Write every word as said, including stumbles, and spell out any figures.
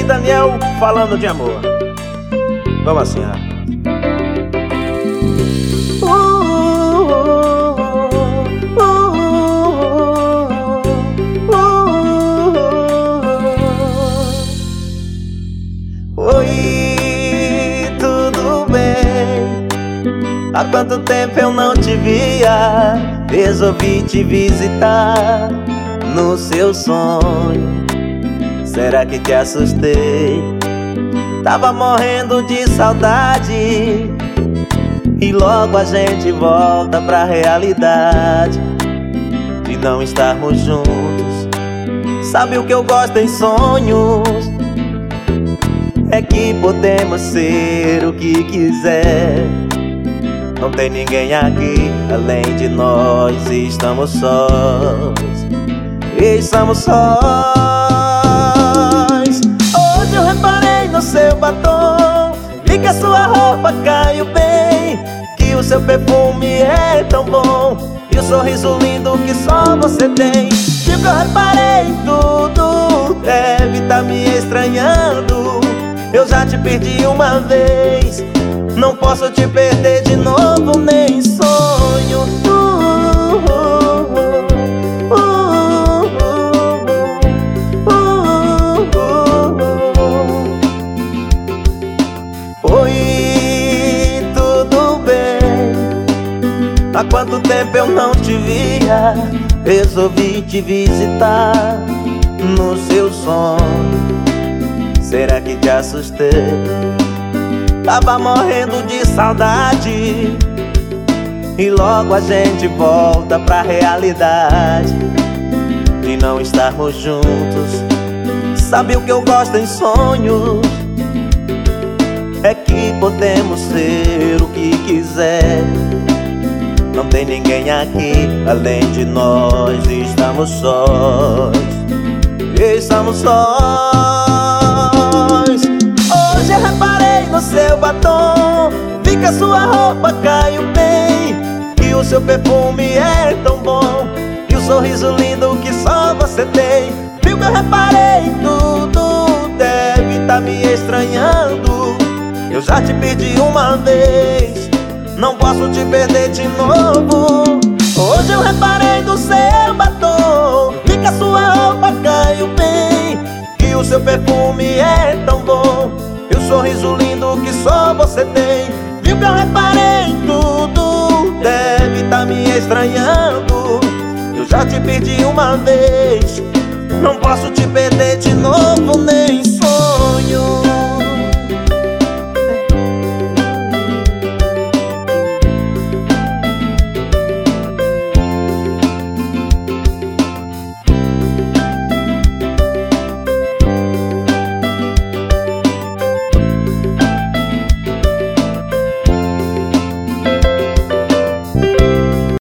Daniel falando de amor. Vamos assim, ó. Oi, tudo bem? Há quanto tempo eu não te via? Resolvi te visitar no seu sonho. Será que te assustei? Tava morrendo de saudade. E logo a gente volta pra realidade de não estarmos juntos. Sabe o que eu gosto em sonhos? É que podemos ser o que quiser. Não tem ninguém aqui além de nós. Estamos sós, estamos sós. Hoje eu reparei no seu batom, vi que a sua roupa caiu bem, que o seu perfume é tão bom, e o sorriso lindo que só você tem. Viu que eu reparei em tudo, deve tá me estranhando. Eu já te perdi uma vez, não posso te perder de novo nem em sonho. uh, uh, uh, uh, uh, uh, uh. Oi, tudo bem? Há quanto tempo eu não te via? Resolvi te visitar no seu sonho. Será que te assustei? Tava morrendo de saudade. E logo a gente volta pra realidade de não estarmos juntos. Sabe o que eu gosto em sonhos? É que podemos ser o que quiser. Não tem ninguém aqui além de nós. Estamos sós, estamos sós. Hoje eu reparei no seu batom, vi que a sua roupa caiu bem, que o seu perfume é tão bom, e o sorriso lindo que só você tem. Viu que eu reparei em tudo, deve tá me estranhando. Eu já te perdi uma vez, não posso te perder de novo. Hoje eu reparei no seu batom, vi que a sua roupa caiu bem, que o seu perfume é tão bom, e o sorriso lindo que só você tem. Viu que eu reparei em tudo, deve tá me estranhando. Eu já te perdi uma vez, não posso te perder de novo nem em sonho.